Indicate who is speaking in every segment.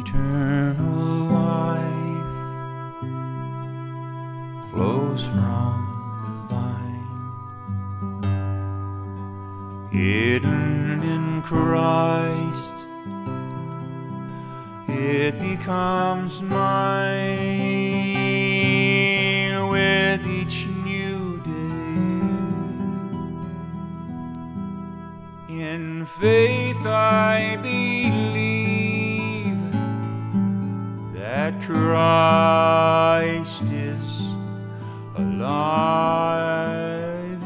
Speaker 1: Eternal life flows from the vine, hidden in Christ. It becomes mine with each new day. In faith I believe that Christ is alive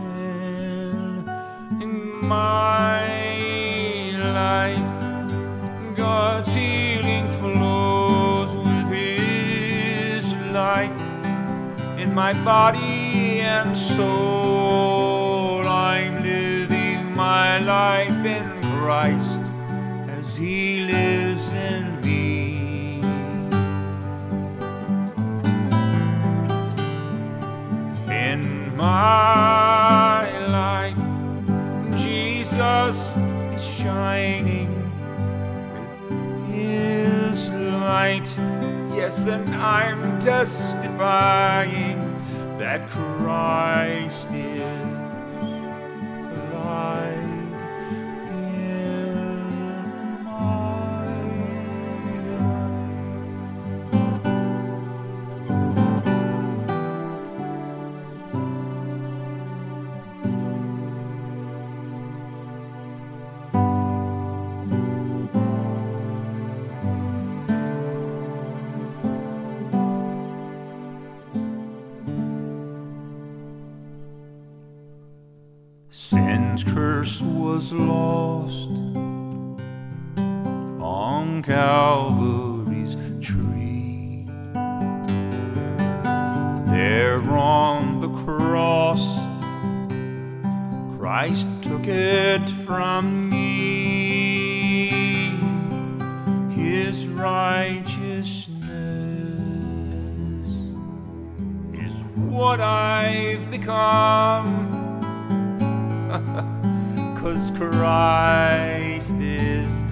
Speaker 1: in my life. God's healing flows with His life in my body and soul. I'm living my life in Christ as He lives in me. In my life, Jesus is shining with His light. Yes, and I'm testifying that Christ is alive in my Sin's curse was lost on Calvary's tree. There on the cross, Christ took it from me. His righteousness is what I've become. 'Cause Christ is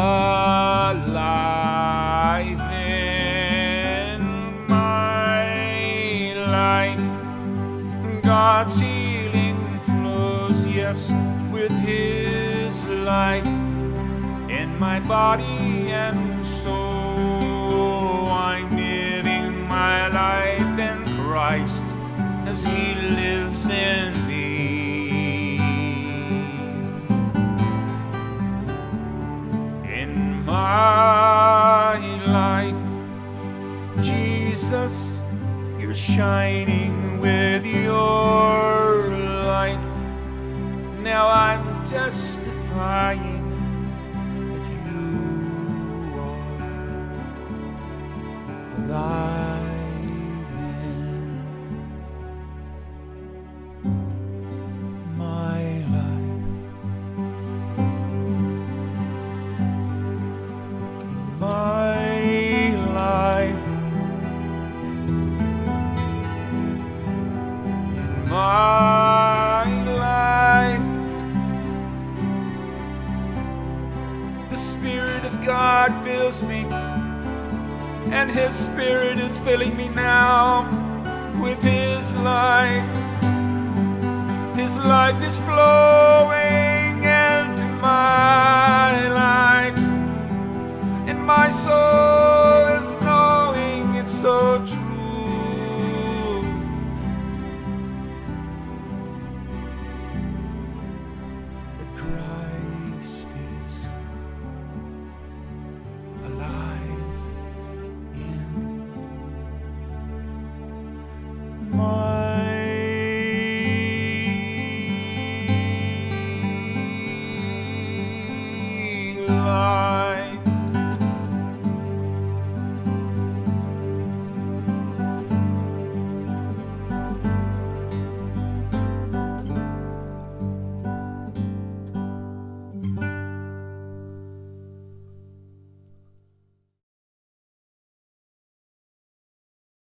Speaker 1: alive in my life. God's healing flows, yes, with His life in my body and soul. I'm living my life in Christ as He lives in me. My life, Jesus, you're shining with your light. Now I'm testifying that you are alive in my life. My life, in my life, the Spirit of God fills me, and His Spirit is filling me now with His life. His life is flowing into my life. My soul is knowing it's so true. That Christ is alive in my life.